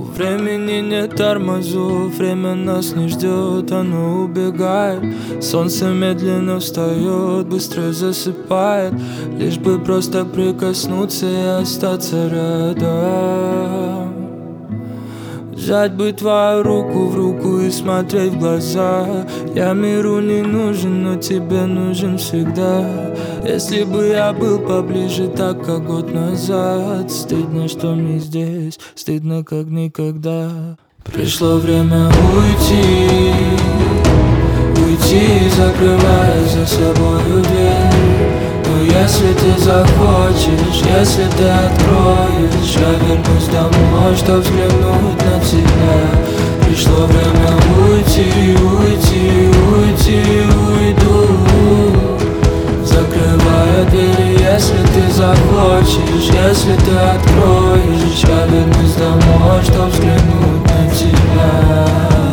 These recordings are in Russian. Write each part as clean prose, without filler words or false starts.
времени нет тормозов, время нас не ждет, оно убегает. Солнце медленно встает, быстро засыпает, лишь бы просто прикоснуться и остаться рядом. Взять бы твою руку в руку и смотреть в глаза. Я миру не нужен, но тебе нужен всегда. Если бы я был поближе, так как год назад. Стыдно, что мне здесь, стыдно, как никогда. Пришло время уйти, уйти, закрывая за собою дверь. Но если ты захочешь, если ты откроешь, я вернусь домой, чтоб взглянуть на тебя. Пришло время уйти, уйти, уйти, уйду, закрывая двери. Если ты захочешь, если ты откроешь, я вернусь домой, чтоб взглянуть на тебя.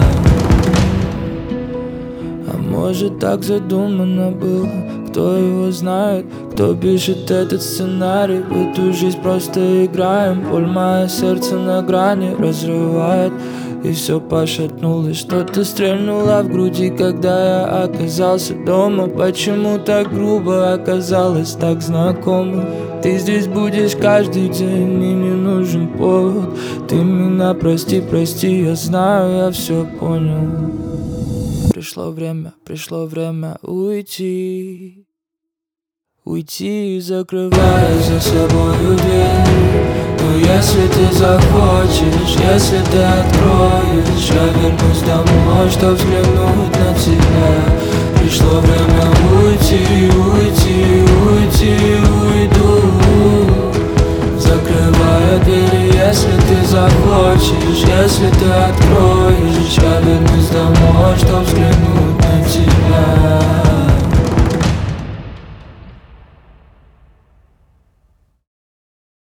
А может, так задумано было, кто его знает, кто пишет этот сценарий. В эту жизнь просто играем. Боль мое сердце на грани разрывает, и все пошатнулось. Что-то стрельнуло в груди, когда я оказался дома. Почему так грубо оказалось, так знакомо? Ты здесь будешь каждый день, мне не нужен повод. Ты меня прости, прости, я знаю, я все понял. Пришло время уйти, уйти, закрывая за собою дверь. Но если ты захочешь, если ты откроешь, я вернусь домой, чтоб взглянуть на тебя. Пришло время уйти, уйти, уйти, уйду, закрывая двери. Если ты захочешь, если ты откроешь, я вернусь домой, чтоб взглянуть